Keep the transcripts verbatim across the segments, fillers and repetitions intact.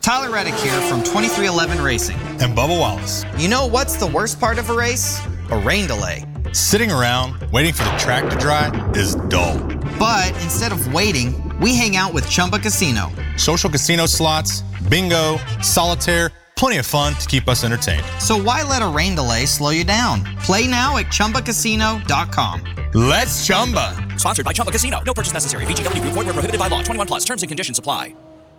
Tyler Reddick here from twenty-three eleven Racing. And Bubba Wallace. You know what's the worst part of a race? A rain delay. Sitting around waiting for the track to dry is dull. But instead of waiting, we hang out with Chumba Casino. Social casino slots, bingo, solitaire, plenty of fun to keep us entertained. So why let a rain delay slow you down? Play now at Chumba Casino dot com. Let's Chumba. Sponsored by Chumba Casino. No purchase necessary. V G W Group. Void where prohibited by law. twenty-one plus. Terms and conditions apply.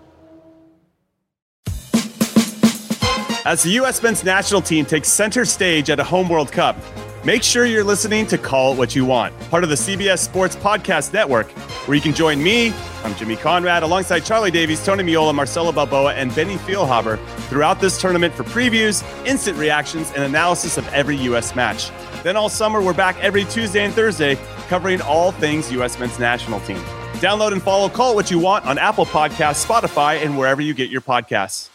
As the U S men's national team takes center stage at a home World Cup, make sure you're listening to Call It What You Want, part of the C B S Sports Podcast Network, where you can join me, I'm Jimmy Conrad, alongside Charlie Davies, Tony Miola, Marcelo Balboa, and Benny Feilhaber throughout this tournament for previews, instant reactions, and analysis of every U S match. Then all summer, we're back every Tuesday and Thursday, covering all things U S men's national team. Download and follow Call It What You Want on Apple Podcasts, Spotify, and wherever you get your podcasts.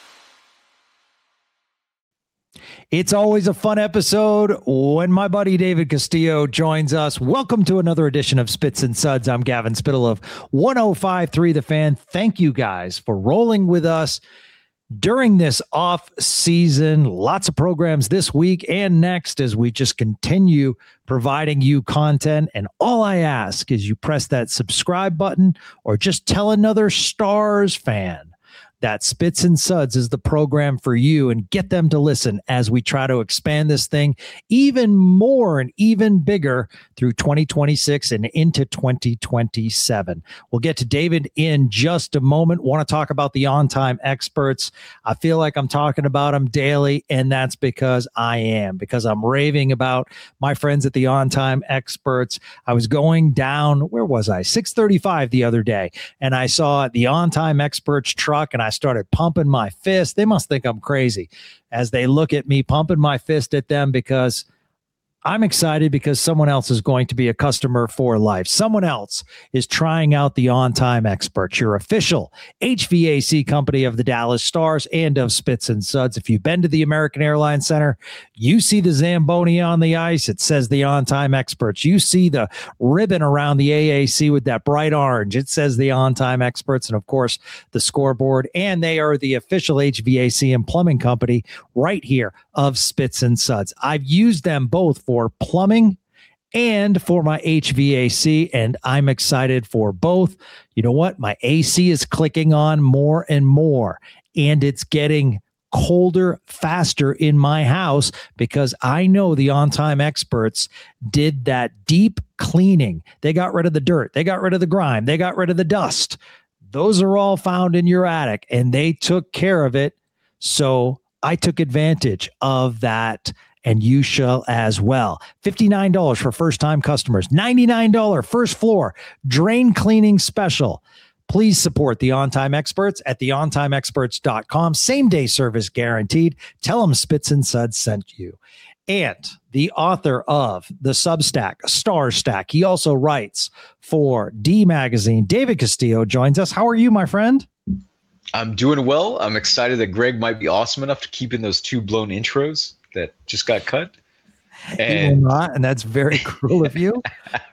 It's always a fun episode when my buddy David Castillo joins us. Welcome to another edition of Spits and Suds. I'm Gavin Spittle of one oh five point three The Fan. Thank you guys for rolling with us during this off season. Lots of programs this week and next as we just continue providing you content. And all I ask is you press that subscribe button or just tell another Stars fan that Spits and Suds is the program for you, and get them to listen as we try to expand this thing even more and even bigger through twenty twenty-six and into twenty twenty-seven. We'll get to David in just a moment. Want to talk about the on-time experts. I feel like I'm talking about them daily, and that's because I am, because I'm raving about my friends at the on-time experts. I was going down, where was I? six thirty-five the other day, and I saw the on-time experts truck, and I started pumping my fist. They must think I'm crazy as they look at me pumping my fist at them, because I'm excited because someone else is going to be a customer for life. Someone else is trying out the on-time experts, your official H V A C company of the Dallas Stars and of Spits and Suds. If you've been to the American Airlines Center, you see the Zamboni on the ice. It says the on-time experts. You see the ribbon around the A A C with that bright orange. It says the on-time experts. And of course, the scoreboard. And they are the official H V A C and plumbing company right here of Spits and Suds. I've used them both for for plumbing and for my H V A C, and I'm excited for both. You know what? My A C is clicking on more and more, and it's getting colder faster in my house because I know the on-time experts did that deep cleaning. They got rid of the dirt. They got rid of the grime. They got rid of the dust. Those are all found in your attic, and they took care of it. So I took advantage of that, and you shall as well. fifty-nine dollars for first-time customers. ninety-nine dollars first floor drain cleaning special. Please support the On-Time Experts at the on time experts dot com. Same-day service guaranteed. Tell them Spits and Suds sent you. And the author of the Substack, Star Stack, he also writes for D Magazine. David Castillo joins us. How are you, my friend? I'm doing well. I'm excited that Greg might be awesome enough to keep in those two blown intros that just got cut. And, not, and that's very cruel of you.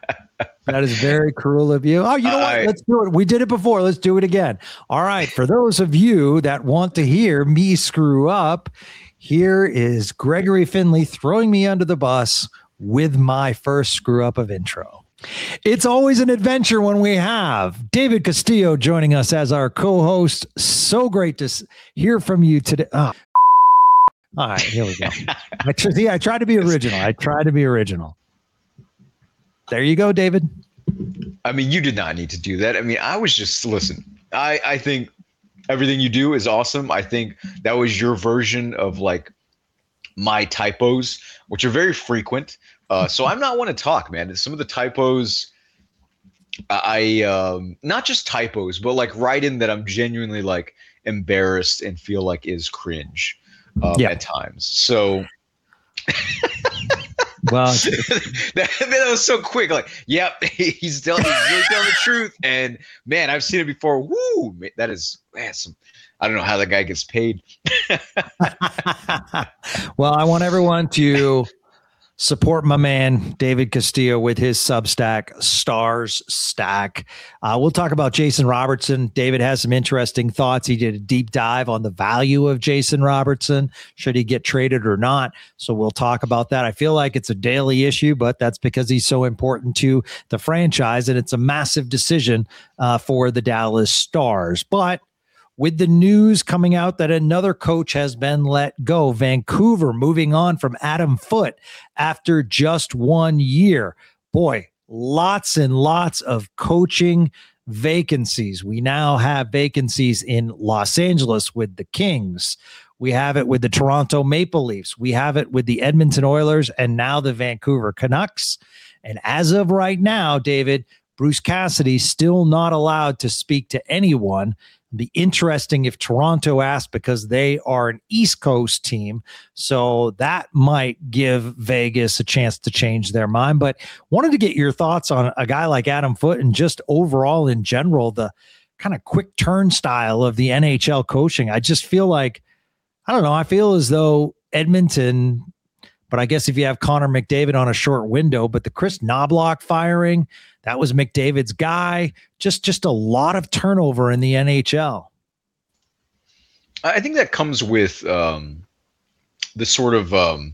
That is very cruel of you. Oh, you know what? I, Let's do it. We did it before. Let's do it again. All right. For those of you that want to hear me screw up, here is Gregory Finley throwing me under the bus with my first screw up of intro. It's always an adventure when we have David Castillo joining us as our co-host. So great to hear from you today. Oh, all right, here we go. I, tr- see, I tried to be original. I tried to be original. There you go, David. I mean, you did not need to do that. I mean, I was just, listen, I, I think everything you do is awesome. I think that was your version of like my typos, which are very frequent. Uh, so I'm not one to talk, man. Some of the typos, I, um, not just typos, but like writing that I'm genuinely like embarrassed and feel like is cringe. Um, yeah. At times. So well, that, that was so quick. Like, yep, he's telling, he's really telling the truth. And man, I've seen it before. Woo, that is man, some, I don't know how that guy gets paid. Well, I want everyone to Support my man, David Castillo, with his Substack, Stars Stack. Uh, we'll talk about Jason Robertson. David has some interesting thoughts. He did a deep dive on the value of Jason Robertson, should he get traded or not. So we'll talk about that. I feel like it's a daily issue, but that's because he's so important to the franchise, and it's a massive decision uh, for the Dallas Stars. But with the news coming out that another coach has been let go, Vancouver moving on from Adam Foote after just one year. Boy, lots and lots of coaching vacancies. We now have vacancies in Los Angeles with the Kings. We have it with the Toronto Maple Leafs. We have it with the Edmonton Oilers and now the Vancouver Canucks. And as of right now, David, Bruce Cassidy still not allowed to speak to anyone. Be interesting if Toronto asked, because they are an East Coast team. So that might give Vegas a chance to change their mind. But wanted to get your thoughts on a guy like Adam Foote and just overall in general, the kind of quick turn style of the N H L coaching. I just feel like, I don't know, I feel as though Edmonton, but I guess if you have Connor McDavid on a short window, but the Chris Knobloch firing, that was McDavid's guy. Just, just a lot of turnover in the N H L. I think that comes with um, the sort of um,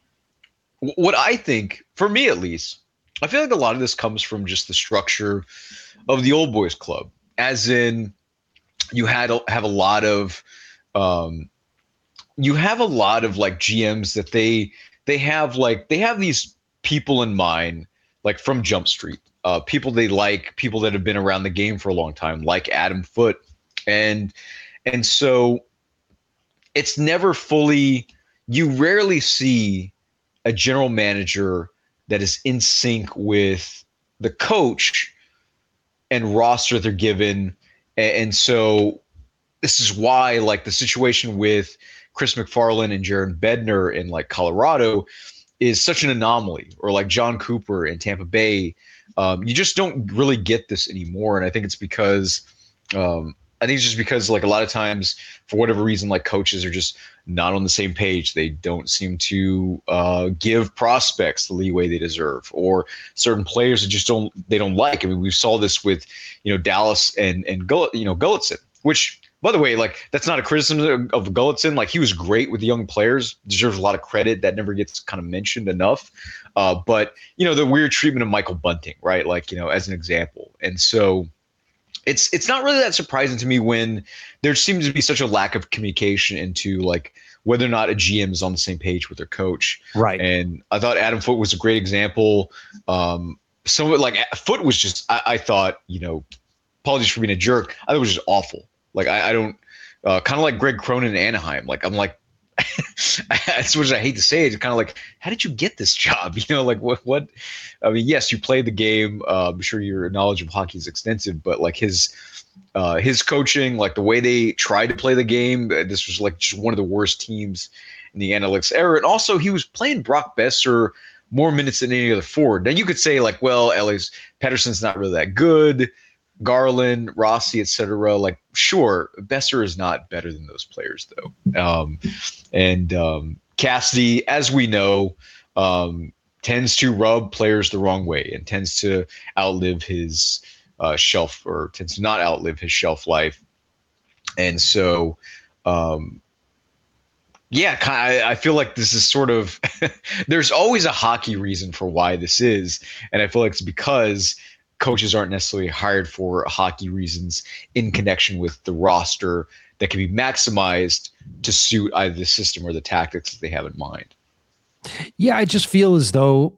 what I think, for me at least, I feel like a lot of this comes from just the structure of the old boys club, as in you had have a lot of um, you have a lot of like G Ms that they they have like they have these people in mind, like from Jump Street. Uh, people they like, people that have been around the game for a long time, like Adam Foote. And and so it's never fully, you rarely see a general manager that is in sync with the coach and roster they're given. And, and so this is why, like, the situation with Chris McFarland and Jaron Bednar in like Colorado is such an anomaly, or like John Cooper in Tampa Bay. Um, you just don't really get this anymore. And I think it's because um, I think it's just because like a lot of times, for whatever reason, like coaches are just not on the same page. They don't seem to uh, give prospects the leeway they deserve, or certain players that just don't, they don't like. I mean, we saw this with, you know, Dallas and, and Gull, you know, Gulletson, which, by the way, like, that's not a criticism of Gulletson. Like, he was great with the young players, deserves a lot of credit. That never gets kind of mentioned enough. Uh, but, you know, the weird treatment of Michael Bunting, right? Like, you know, as an example. And so it's it's not really that surprising to me when there seems to be such a lack of communication into, like, whether or not a G M is on the same page with their coach. Right. And I thought Adam Foote was a great example. Um, some of it, like, Foote was just, I, I thought, you know, apologies for being a jerk, I thought it was just awful. Like, I, I don't, uh, kind of like Greg Cronin in Anaheim. Like, I'm like, that's what I hate to say. It's kind of like, how did you get this job? You know, like what, what, I mean, yes, you played the game. Uh, I'm sure your knowledge of hockey is extensive, but like his, uh, his coaching, like the way they tried to play the game, this was like just one of the worst teams in the analytics era. And also he was playing Brock Besser more minutes than any other forward. Now you could say like, well, Ellis Pettersson's not really that good. Garland, Rossi, et cetera. Like, sure, Besser is not better than those players, though. Um, and um, Cassidy, as we know, um, tends to rub players the wrong way and tends to outlive his uh, shelf, or tends to not outlive his shelf life. And so, um, yeah, I, I feel like this is sort of – there's always a hockey reason for why this is, and I feel like it's because – coaches aren't necessarily hired for hockey reasons in connection with the roster that can be maximized to suit either the system or the tactics that they have in mind. Yeah, I just feel as though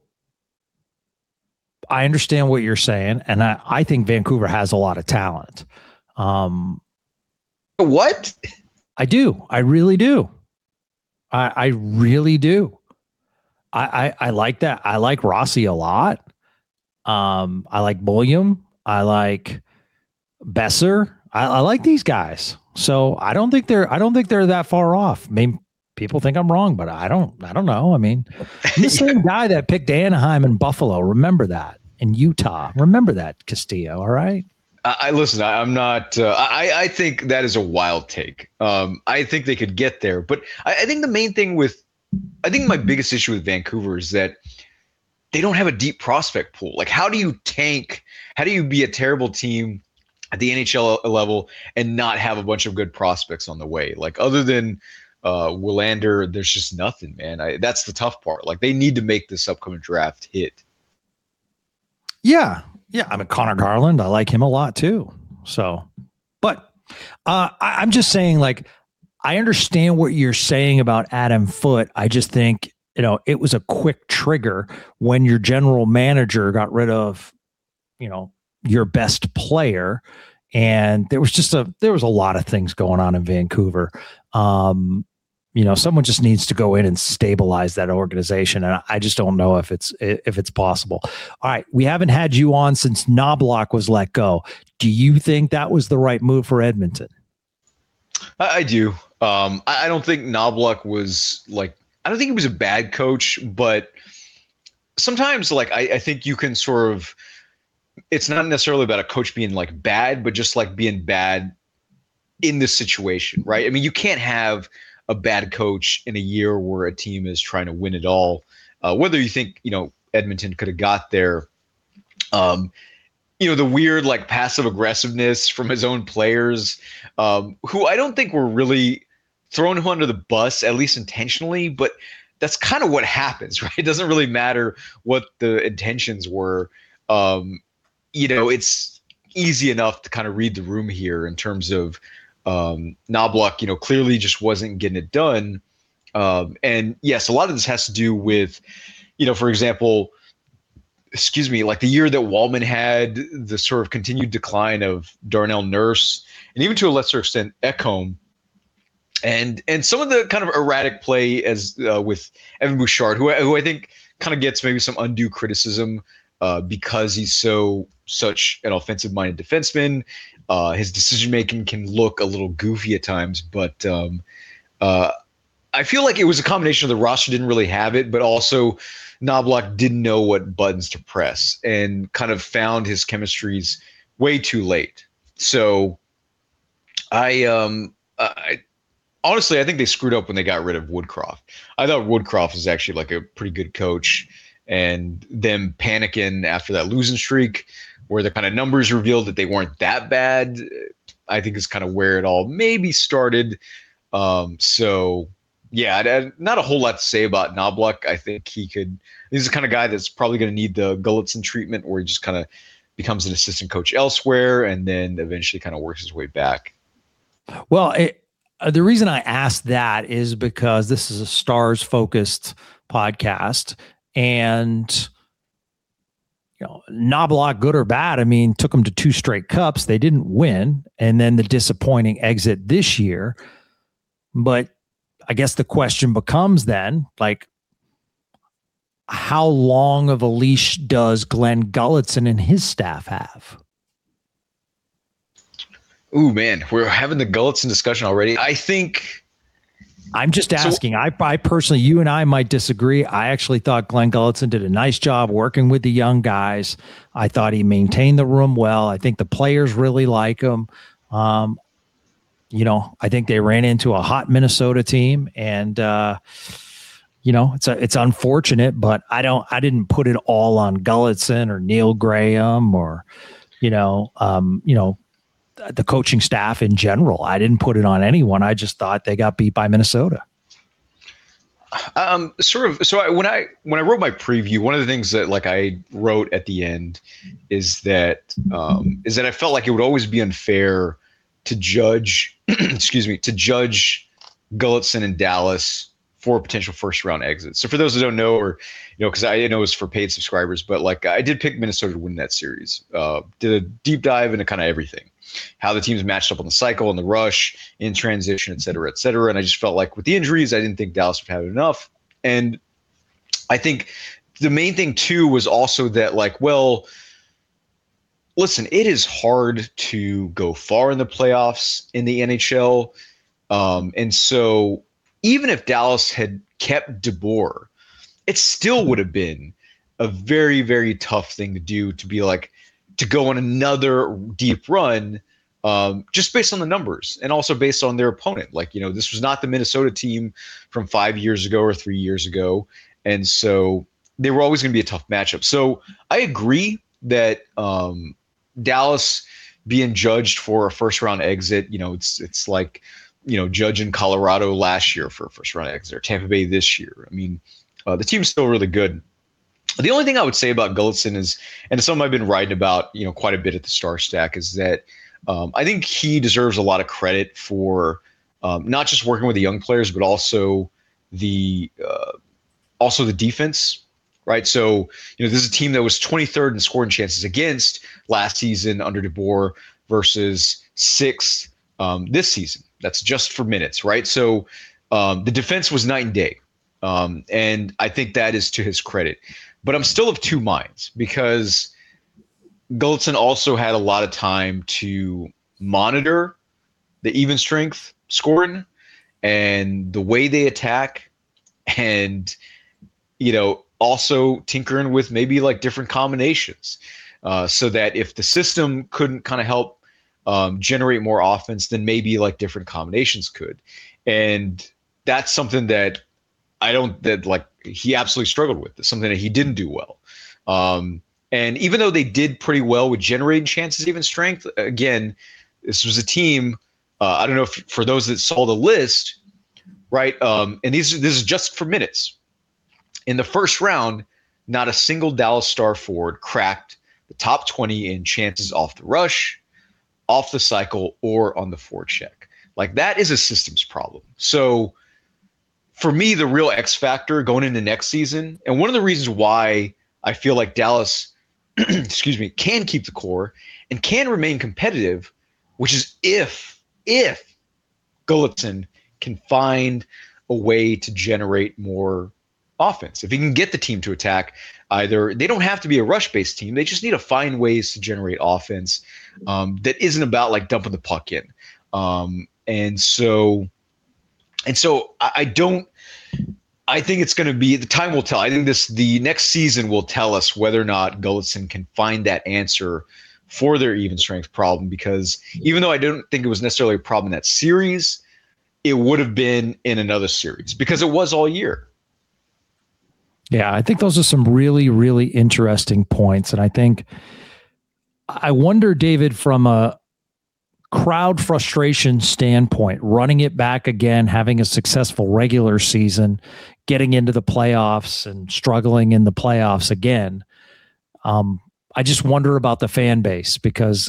I understand what you're saying, and I, I think Vancouver has a lot of talent. Um, what? I do. I really do. I, I really do. I, I, I like that. I like Rossi a lot. Um, I like Bulliam. I like Besser. I, I like these guys. So I don't think they're, I don't think they're that far off. I mean, people think I'm wrong, but I don't, I don't know. I mean, I'm the same guy that picked Anaheim and Buffalo. Remember that. In Utah. Remember that, Castillo. All right. I, I listen, I, I'm not, uh, I, I think that is a wild take. Um, I think they could get there, but I, I think the main thing with, I think my biggest issue with Vancouver is that they don't have a deep prospect pool. Like, how do you tank? How do you be a terrible team at the N H L level and not have a bunch of good prospects on the way? Like, other than uh, Willander, there's just nothing, man. I, that's the tough part. Like, they need to make this upcoming draft hit. Yeah. Yeah. I mean, Connor Garland, I like him a lot too. So, but uh, I, I'm just saying, like, I understand what you're saying about Adam Foote. I just think, you know, it was a quick trigger when your general manager got rid of, you know, your best player. And there was just a, there was a lot of things going on in Vancouver. Um, you know, someone just needs to go in and stabilize that organization. And I just don't know if it's, if it's possible. All right. We haven't had you on since Knoblauch was let go. Do you think that was the right move for Edmonton? I, I do. Um, I, I don't think Knoblauch was like, I don't think he was a bad coach, but sometimes like, I, I think you can sort of, it's not necessarily about a coach being like bad, but just like being bad in this situation, right? I mean, you can't have a bad coach in a year where a team is trying to win it all. Uh, whether you think, you know, Edmonton could have got there, um, you know, the weird like passive aggressiveness from his own players, um, who I don't think were really throwing him under the bus, at least intentionally, but that's kind of what happens, right? It doesn't really matter what the intentions were. Um, you know, it's easy enough to kind of read the room here in terms of um, Knoblauch, you know, clearly just wasn't getting it done. Um, and yes, a lot of this has to do with, you know, for example, excuse me, like the year that Walman had, the sort of continued decline of Darnell Nurse, and even to a lesser extent, Ekholm, and and some of the kind of erratic play as uh, with Evan Bouchard, who who I think kind of gets maybe some undue criticism uh, because he's so such an offensive-minded defenseman. Uh, his decision-making can look a little goofy at times, but um, uh, I feel like it was a combination of the roster didn't really have it, but also Knoblauch didn't know what buttons to press and kind of found his chemistries way too late. So I, um, I honestly, I think they screwed up when they got rid of Woodcroft. I thought Woodcroft was actually like a pretty good coach, and them panicking after that losing streak where the kind of numbers revealed that they weren't that bad, I think is kind of where it all maybe started. Um, so yeah, I, not a whole lot to say about Knoblauch. I think he could, he's the kind of guy that's probably going to need the Gulutzan treatment where he just kind of becomes an assistant coach elsewhere and then eventually kind of works his way back. Well, it, uh, the reason I asked that is because this is a Stars focused podcast, and you know, Knoblauch, good or bad, I mean, took them to two straight cups. They didn't win. And then the disappointing exit this year. But I guess the question becomes then, like, how long of a leash does Glenn Gulutzan and his staff have? Ooh, man, we're having the Gulutzan discussion already. I think I'm just asking. So, I, I personally, you and I might disagree. I actually thought Glenn Gulutzan did a nice job working with the young guys. I thought he maintained the room well. I think the players really like him. Um, you know, I think they ran into a hot Minnesota team, and uh, you know, it's a, it's unfortunate, but I don't, I didn't put it all on Gulutzan or Neil Graham or, you know, um, you know, the coaching staff in general. I didn't put it on anyone. I just thought they got beat by Minnesota. Um, sort of. So I, when I when I wrote my preview, one of the things that like I wrote at the end is that um, is that I felt like it would always be unfair to judge, excuse me, to judge Gulutzan in Dallas for a potential first round exit. So for those who don't know, or you know, because I know it's for paid subscribers, but like I did pick Minnesota to win that series. Uh, did a deep dive into kind of everything, how the teams matched up on the cycle and the rush, in transition, et cetera, et cetera. And I just felt like with the injuries, I didn't think Dallas would have enough. And I think the main thing too was also that like, well, listen, it is hard to go far in the playoffs in the N H L. Um, and so even if Dallas had kept DeBoer, it still would have been a very, very tough thing to do, to be like, to go on another deep run um, just based on the numbers and also based on their opponent. Like, you know, this was not the Minnesota team from five years ago or three years ago. And so they were always going to be a tough matchup. So I agree that um, Dallas being judged for a first round exit, you know, it's it's like, you know, judging Colorado last year for a first round exit or Tampa Bay this year. I mean, uh, the team's still really good. The only thing I would say about Gulletson is, and it's something I've been writing about, you know, quite a bit at the Star Stack, is that um, I think he deserves a lot of credit for um, not just working with the young players, but also the uh, also the defense. Right. So, you know, this is a team that was twenty-third in scoring chances against last season under DeBoer versus sixth um, this season. That's just for minutes. Right. So um, the defense was night and day. Um, and I think that is to his credit. But I'm still of two minds because Gulletson also had a lot of time to monitor the even strength scoring and the way they attack and, you know, also tinkering with maybe like different combinations uh, so that if the system couldn't kind of help um, generate more offense, then maybe like different combinations could. And that's something that I don't, that like he absolutely struggled with. It's something that he didn't do well. Um, and even though they did pretty well with generating chances, even strength, again, this was a team, uh, I don't know if for those that saw the list, right? Um, and these, this is just for minutes. In the first round, not a single Dallas star forward cracked the top twenty in chances off the rush, off the cycle, or on the forecheck. Like, that is a systems problem. So for me, the real X factor going into next season, and one of the reasons why I feel like Dallas, excuse me, can keep the core and can remain competitive, which is if, if Gulletson can find a way to generate more offense. If he can get the team to attack, either they don't have to be a rush-based team. They just need to find ways to generate offense um, that isn't about like dumping the puck in. Um, and so, and so I, I don't, I think it's going to be, the time will tell. I think this, the next season will tell us whether or not Gulletson can find that answer for their even strength problem, because even though I don't think it was necessarily a problem in that series, it would have been in another series because it was all year. Yeah, I think those are some really, really interesting points. And I think, I wonder, David, from a crowd frustration standpoint, running it back again, having a successful regular season, getting into the playoffs and struggling in the playoffs again. Um, I just wonder about the fan base because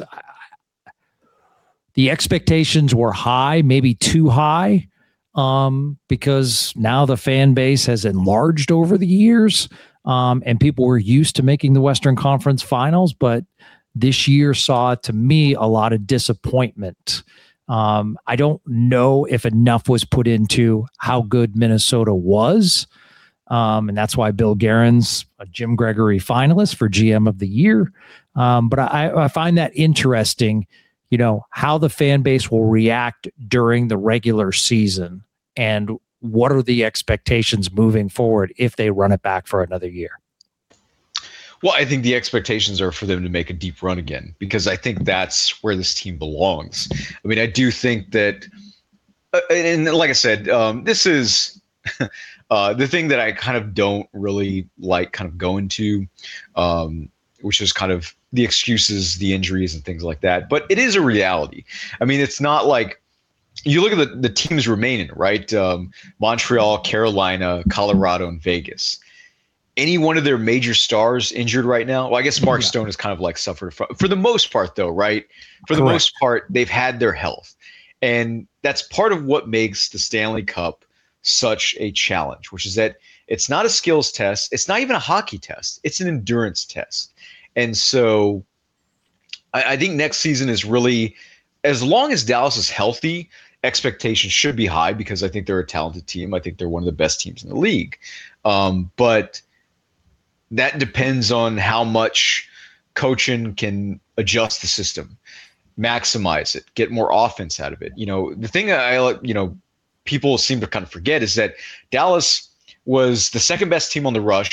the expectations were high, maybe too high. Um, because now the fan base has enlarged over the years, um, and people were used to making the Western Conference Finals, but this year saw, to me, a lot of disappointment. Um, I don't know if enough was put into how good Minnesota was, um, and that's why Bill Guerin's a Jim Gregory finalist for G M of the Year. Um, but I, I find that interesting. You know, how the fan base will react during the regular season and what are the expectations moving forward if they run it back for another year? Well, I think the expectations are for them to make a deep run again, because I think that's where this team belongs. I mean, I do think that, uh, and like I said, um, this is uh, the thing that I kind of don't really like kind of going to, um, which is kind of the excuses, the injuries and things like that. But it is a reality. I mean, it's not like you look at the, the teams remaining, right? Um, Montreal, Carolina, Colorado, and Vegas. Any one of their major stars injured right now? Well, I guess Mark yeah. Stone has kind of like suffered from, for the most part, though, right? For the Correct. most part, they've had their health. And that's part of what makes the Stanley Cup such a challenge, which is that it's not a skills test. It's not even a hockey test. It's an endurance test. And so I, I think next season is really, as long as Dallas is healthy, expectations should be high because I think they're a talented team. I think they're one of the best teams in the league. Um, but that depends on how much coaching can adjust the system, maximize it, get more offense out of it. You know, the thing I, you know, people seem to kind of forget is that Dallas was the second best team on the rush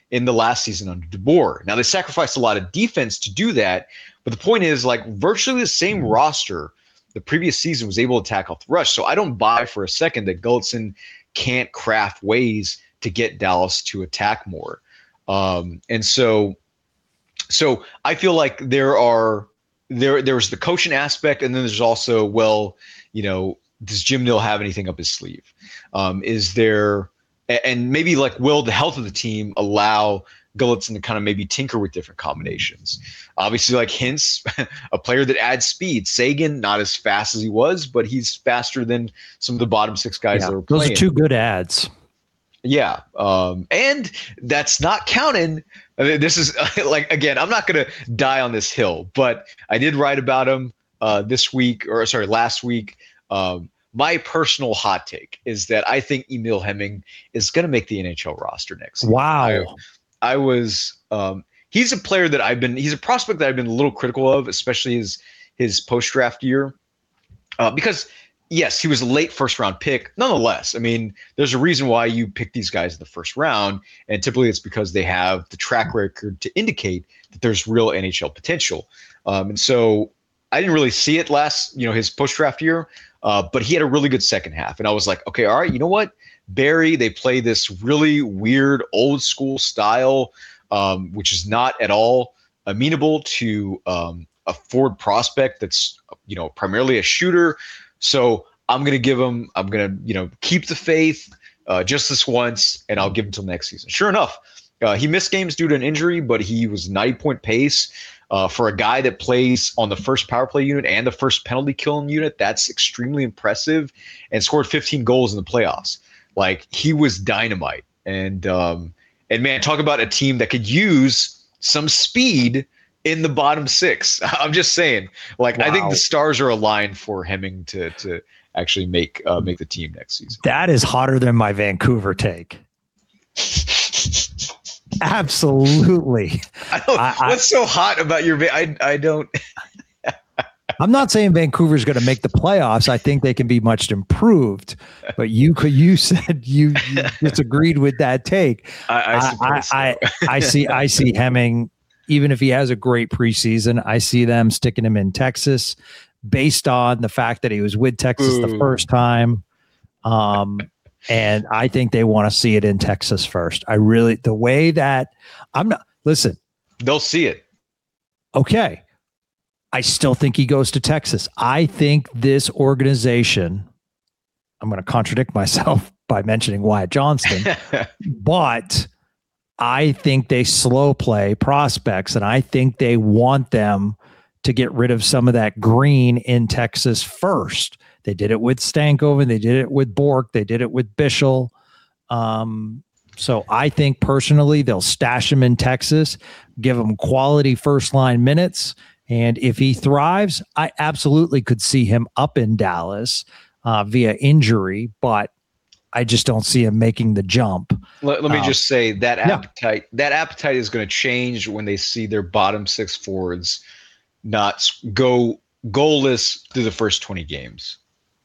in the last season under DeBoer. Now, they sacrificed a lot of defense to do that, but the point is, like, virtually the same roster the previous season was able to tackle the rush. So I don't buy for a second that Gulletson can't craft ways to get Dallas to attack more. Um, and so, so I feel like there are there there's the coaching aspect, and then there's also, well, you know, does Jim Nill have anything up his sleeve? Um, is there, and maybe like, will the health of the team allow Gulletson to kind of maybe tinker with different combinations? Obviously, like Hintz, a player that adds speed. Sagan, not as fast as he was, but he's faster than some of the bottom six guys Yeah, that are playing. those are two good ads. Yeah. Um, and that's not counting. I mean, this is like, again, I'm not going to die on this hill, but I did write about him uh, this week, or sorry, last week. Um, my personal hot take is that I think Emil Hemming is going to make the N H L roster next season. Wow. I, I was, um, he's a player that I've been, he's a prospect that I've been a little critical of, especially his, his post-draft year. Uh, because yes, he was a late first round pick. Nonetheless, I mean, there's a reason why you pick these guys in the first round. And typically it's because they have the track record to indicate that there's real N H L potential. Um, and so I didn't really see it last, you know, his post-draft year, uh, but he had a really good second half. And I was like, okay, all right, you know what? Barrie, they play this really weird old school style, um, which is not at all amenable to um, a forward prospect that's, you know, primarily a shooter. So I'm going to give him, I'm going to, you know, keep the faith uh, just this once, and I'll give him until next season. Sure enough, uh, he missed games due to an injury, but he was ninety point pace uh, for a guy that plays on the first power play unit and the first penalty killing unit. That's extremely impressive, and scored fifteen goals in the playoffs. Like, he was dynamite. And, um, and man, talk about a team that could use some speed in the bottom six. I'm just saying, like, wow. I think the stars are aligned for Hemming to to actually make uh, make the team next season. That is hotter than my Vancouver take. Absolutely. I don't, I, what's so hot about your? I I don't. I'm not saying Vancouver's going to make the playoffs. I think they can be much improved. But you could you said you, you disagreed with that take. I I, I, so. I, I see I see Hemming. Even if he has a great preseason, I see them sticking him in Texas based on the fact that he was with Texas Ooh. the first time. Um, and I think they want to see it in Texas first. I really, the way that I'm not, listen. They'll see it. Okay. I still think he goes to Texas. I think this organization, I'm going to contradict myself by mentioning Wyatt Johnston, but I think they slow play prospects, and I think they want them to get rid of some of that green in Texas first. They did it with Stankoven. They did it with Bork. They did it with Bischel. Um, so I think personally they'll stash him in Texas, give him quality first line minutes. And if he thrives, I absolutely could see him up in Dallas uh, via injury, but I just don't see him making the jump. Let, let me um, just say that yeah. appetite, that appetite is going to change when they see their bottom six forwards not go goalless through the first twenty games.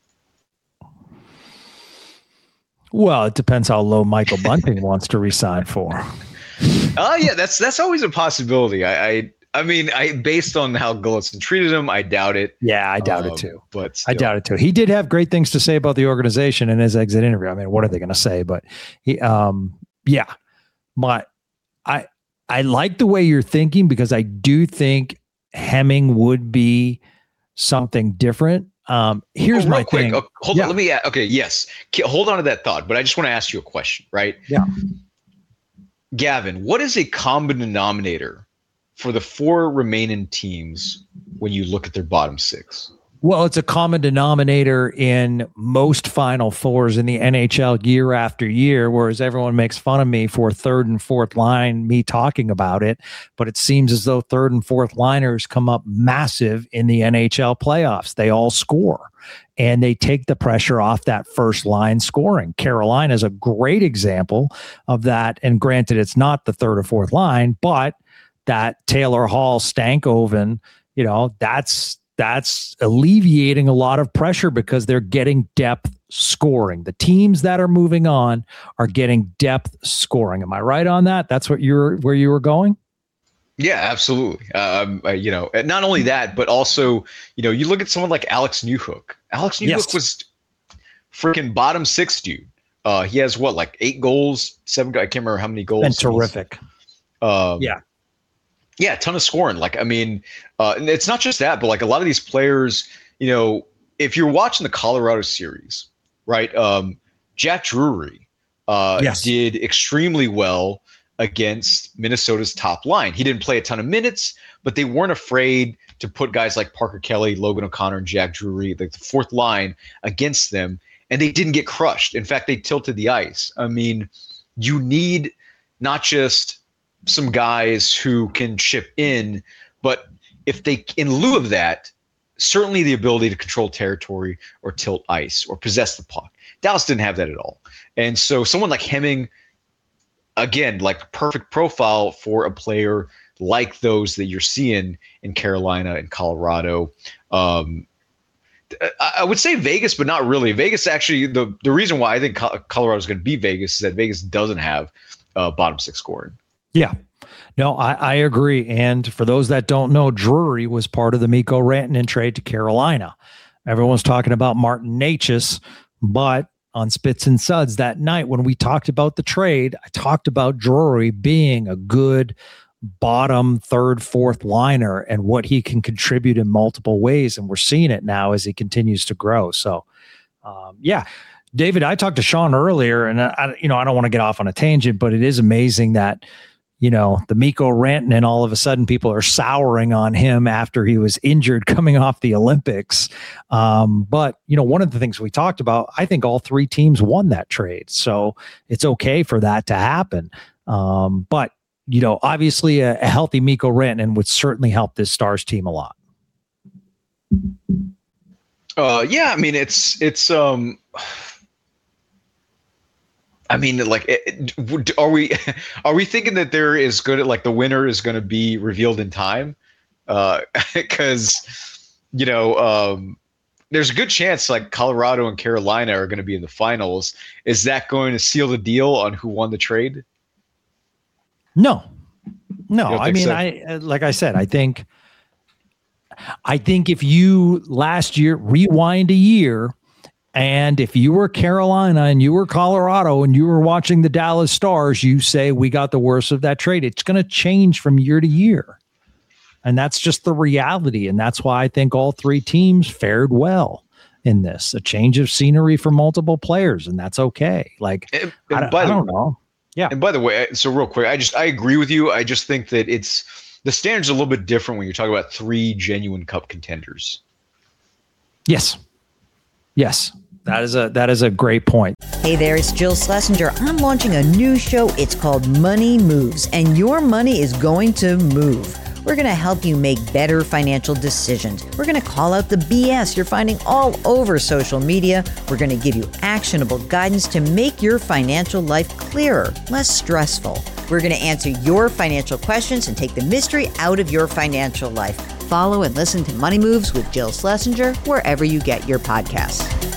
Well, it depends how low Michael Bunting wants to resign for. Oh yeah, that's that's always a possibility. I, I I mean, I based on how Gulletson treated him, I doubt it. Yeah, I doubt um, it too. But still. I doubt it too. He did have great things to say about the organization in his exit interview. I mean, what are they going to say? But he, um, yeah, but I I like the way you're thinking, because I do think Hemming would be something different. Um, here's oh, my quick. thing. Oh, hold yeah. on. Let me. Okay. Yes. Hold on to that thought. But I just want to ask you a question. Right. Yeah. Gavin, what is a common denominator for the four remaining teams when you look at their bottom six? Well, it's a common denominator in most Final Fours in the N H L year after year, whereas everyone makes fun of me for third and fourth line, me talking about it. But it seems as though third and fourth liners come up massive in the N H L playoffs. They all score, and they take the pressure off that first line scoring. Carolina is a great example of that. And granted, it's not the third or fourth line, but that Taylor Hall, Stankoven, you know, that's that's alleviating a lot of pressure because they're getting depth scoring. The teams that are moving on are getting depth scoring. Am I right on that? That's what you're where you were going? Yeah, absolutely. Um, uh, you know, not only that, but also, you know, you look at someone like Alex Newhook. Alex Newhook Yes. was freaking bottom six dude. Uh, he has what, like eight goals, seven. I can't remember how many goals. Been terrific. Um, Yeah. Yeah, a ton of scoring. Like, I mean, uh, and it's not just that, but like a lot of these players, you know, if you're watching the Colorado series, right? Um, Jack Drury uh, Yes. did extremely well against Minnesota's top line. He didn't play a ton of minutes, but they weren't afraid to put guys like Parker Kelly, Logan O'Connor, and Jack Drury, like the fourth line, against them, and they didn't get crushed. In fact, they tilted the ice. I mean, you need not just some guys who can chip in, but if they, in lieu of that, certainly the ability to control territory or tilt ice or possess the puck. Dallas didn't have that at all. And so someone like Hemming, again, like perfect profile for a player like those that you're seeing in Carolina and Colorado. Um, I, I would say Vegas, but not really. Vegas actually, the, the reason why I think Colorado is going to beat Vegas is that Vegas doesn't have uh, bottom six scoring. Yeah. No, I, I agree. And for those that don't know, Drury was part of the Mikko Rantanen trade to Carolina. Everyone's talking about Martin Necas, but on Spits and Suds that night when we talked about the trade, I talked about Drury being a good bottom third, fourth liner and what he can contribute in multiple ways. And we're seeing it now as he continues to grow. So, um, yeah. David, I talked to Sean earlier, and I, you know, I don't want to get off on a tangent, but it is amazing that, you know, the Mikko Rantanen, all of a sudden people are souring on him after he was injured coming off the Olympics. Um, but, you know, one of the things we talked about, I think all three teams won that trade. So it's okay for that to happen. Um, but, you know, obviously a, a healthy Mikko Rantanen would certainly help this Stars team a lot. Uh, yeah, I mean, it's, it's, um, I mean, like, it, are we are we thinking that there is good at like the winner is going to be revealed in time? Because uh, you know, um, there's a good chance like Colorado and Carolina are going to be in the finals. Is that going to seal the deal on who won the trade? No, no. I mean, so? I like I said, I think, I think if you last year rewind a year. And if you were Carolina and you were Colorado and you were watching the Dallas Stars, you say we got the worst of that trade. It's going to change from year to year. And that's just the reality. And that's why I think all three teams fared well in this. A change of scenery for multiple players, and that's okay. Like, and, I, and by I the, don't know. Yeah. And by the way, so real quick, I just I agree with you. I just think that it's the standards are a little bit different when you're talking about three genuine cup contenders. Yes. Yes. That is a that is a great point. Hey there, it's Jill Schlesinger. I'm launching a new show. It's called Money Moves, and your money is going to move. We're going to help you make better financial decisions. We're going to call out the B S you're finding all over social media. We're going to give you actionable guidance to make your financial life clearer, less stressful. We're going to answer your financial questions and take the mystery out of your financial life. Follow and listen to Money Moves with Jill Schlesinger wherever you get your podcasts.